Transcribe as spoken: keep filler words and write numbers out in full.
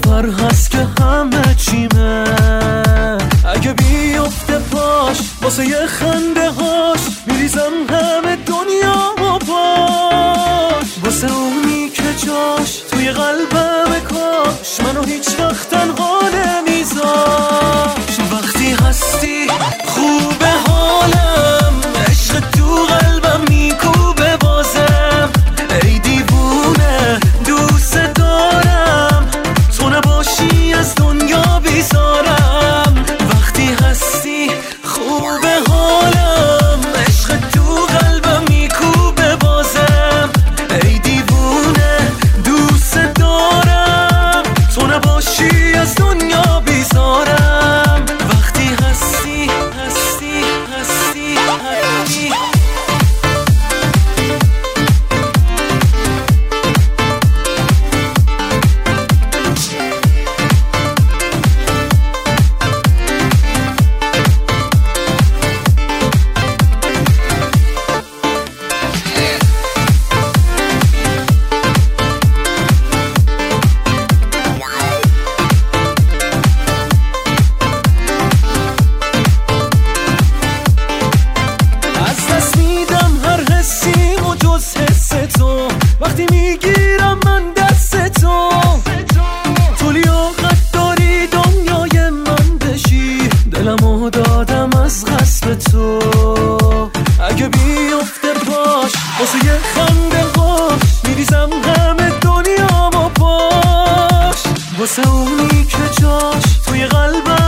باور هست که همه چیمه، اگه بیفته پاش واسه یه خنده هاش میریزم همه دنیا و پاش، واسه اونی که جاش توی قلبم کاش منو هیچ وقت تنها نمیذاش. وقتی هستی خوبه حالم، عشق تو قلبم میکوبه بازم، ای دیوونه دوست دارم، تو نباشی از دنیا بیزارم. وقتی هستی خوبه حالم، عشق تو قلبم میکوبه بازم، ای دیوونه دوست دارم، تو نباشی از دنیا بیزارم. وقتی هستی هستی هستی هستی وقتی میگیرم من دست تو، تو لیاقت داری دنیای من بشی، دلمو دادم از غصب تو، اگه بیفته پاش واسه یه خنده هاش میریزم همه دنیامو پاش، واسه اونی که جاش توی قلبم